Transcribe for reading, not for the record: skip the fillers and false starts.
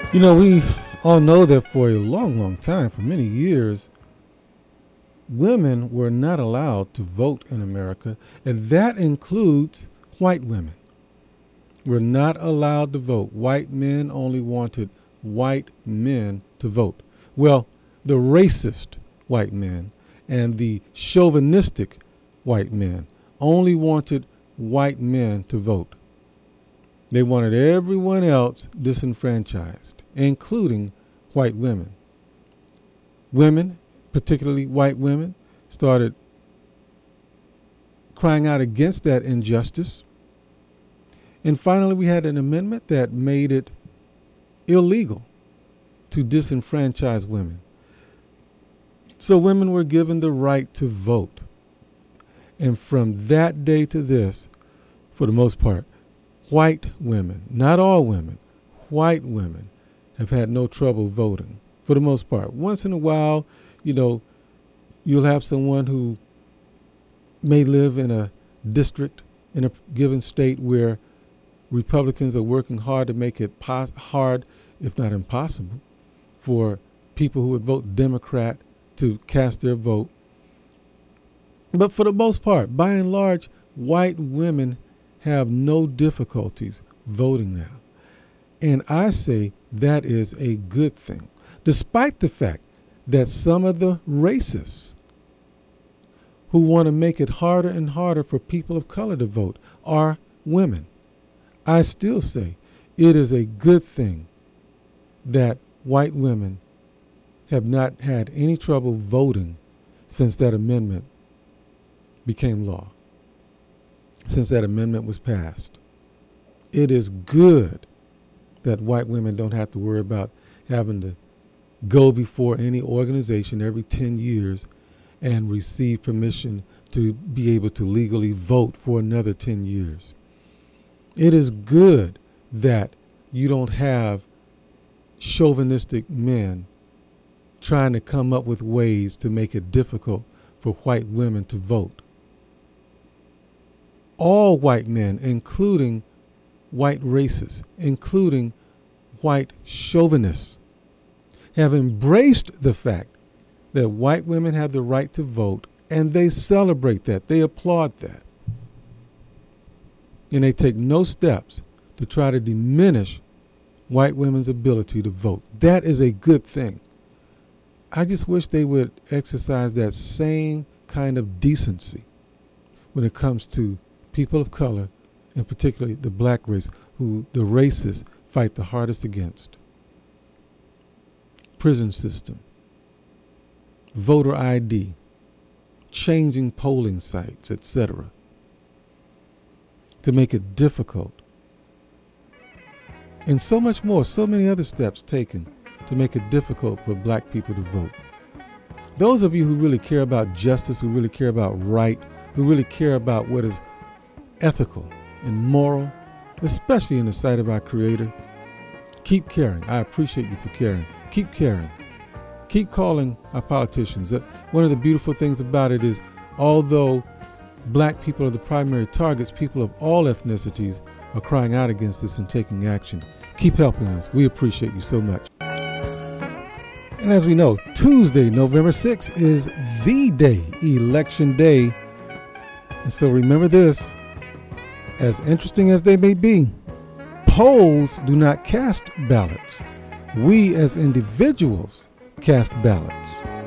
We all know that for a long, long time, for many years, women were not allowed to vote in America, and that includes white women. Were not allowed to vote. White men only wanted white men to vote. Well, the racist white men and the chauvinistic white men only wanted white men to vote. They wanted everyone else disenfranchised, including white women. Women, particularly white women, started crying out against that injustice. And finally, we had an amendment that made it illegal to disenfranchise women. So women were given the right to vote. And from that day to this, for the most part, white women, not all women, white women have had no trouble voting for the most part. Once in a while, you'll have someone who may live in a district in a given state where Republicans are working hard to make it hard, if not impossible, for people who would vote Democrat to cast their vote. But for the most part, by and large, white women have no difficulties voting now. And I say that is a good thing, despite the fact that some of the racists who want to make it harder and harder for people of color to vote are women. I still say it is a good thing that white women have not had any trouble voting since that amendment became law, since that amendment was passed. It is good that white women don't have to worry about having to go before any organization every 10 years and receive permission to be able to legally vote for another 10 years. It is good that you don't have chauvinistic men trying to come up with ways to make it difficult for white women to vote. All white men, including white racists, including white chauvinists, have embraced the fact that white women have the right to vote, and they celebrate that. They applaud that. And they take no steps to try to diminish white women's ability to vote. That is a good thing. I just wish they would exercise that same kind of decency when it comes to people of color, and particularly the black race, who the racists fight the hardest against. Prison system, voter ID, changing polling sites, etc., to make it difficult. And so much more, so many other steps taken to make it difficult for black people to vote. Those of you who really care about justice, who really care about right, who really care about what is ethical and moral, especially in the sight of our Creator, keep caring. I appreciate you for caring. Keep caring. Keep calling our politicians. One of the beautiful things about it is, although black people are the primary targets, people of all ethnicities are crying out against this and taking action. Keep helping us. We appreciate you so much. And as we know, Tuesday, November 6th is the day, Election Day. And so remember this, as interesting as they may be, polls do not cast ballots. We as individuals cast ballots.